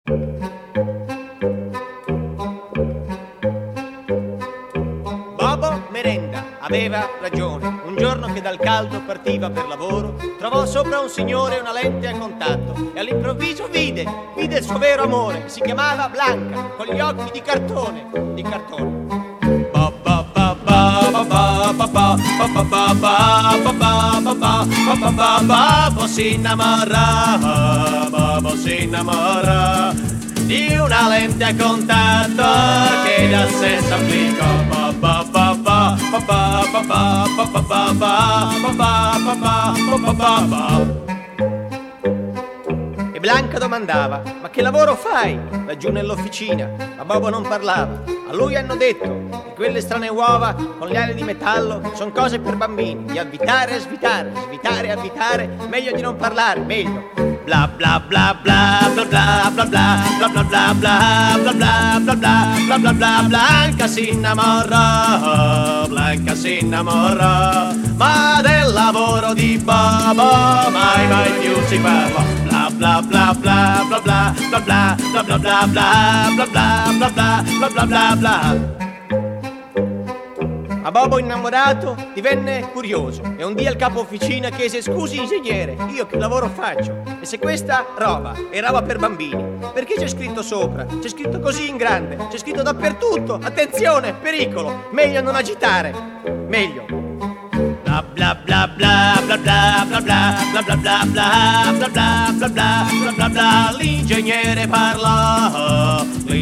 Bobo Merenda aveva ragione. Un giorno che dal caldo partiva per lavoro, trovò sopra un signore una lente a contatto e all'improvviso vide il suo vero amore. Si chiamava Blanca, con gli occhi di cartone. Bobo si innamora di una lente a contatto che da sé s'applicò. E Blanca domandava: ma che lavoro fai laggiù nell'officina? Ma Bobo non parlava. A lui hanno detto che quelle strane uova con le ali di metallo son cose per bambini, di avvitare e svitare, svitare e avvitare, meglio di non parlare, meglio. Bla bla bla bla bla bla bla bla bla bla bla bla bla bla bla bla bla bla. Blanca si innamora, ma del lavoro di Bobo mai più si parla. Bla bla bla bla bla bla bla bla bla bla bla bla bla bla bla bla bla bla. Ma Bobo innamorato divenne curioso e un dia il capo officina chiese: scusi ingegnere, io che lavoro faccio? E se questa roba è roba per bambini, perché c'è scritto sopra? C'è scritto così in grande, c'è scritto dappertutto: attenzione, pericolo, meglio non agitare, meglio. Bla bla bla bla bla bla bla bla bla bla bla bla bla bla bla bla bla bla. L'ingegnere parlò,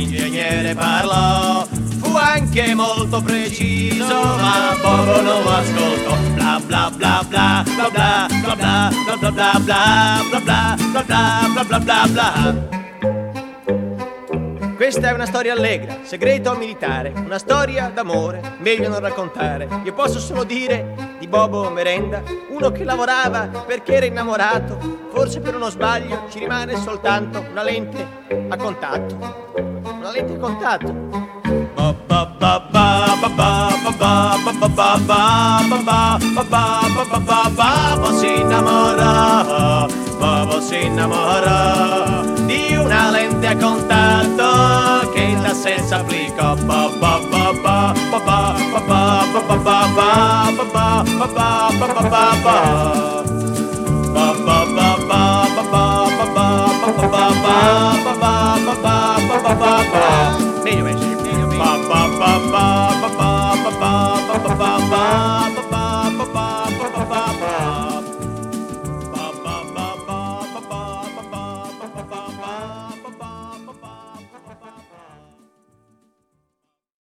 fu anche molto preciso, ma Bobo non lo ascoltò. Bla bla bla bla bla bla bla bla bla bla bla bla bla bla bla bla bla bla. Questa è una storia allegra, segreto militare, una storia d'amore, meglio non raccontare. Io posso solo dire di Bobo Merenda, uno che lavorava perché era innamorato, forse per uno sbaglio ci rimane soltanto una lente a contatto. Una lente a contatto. Bobo si innamora di una lente a contatto che da sé s'applicò.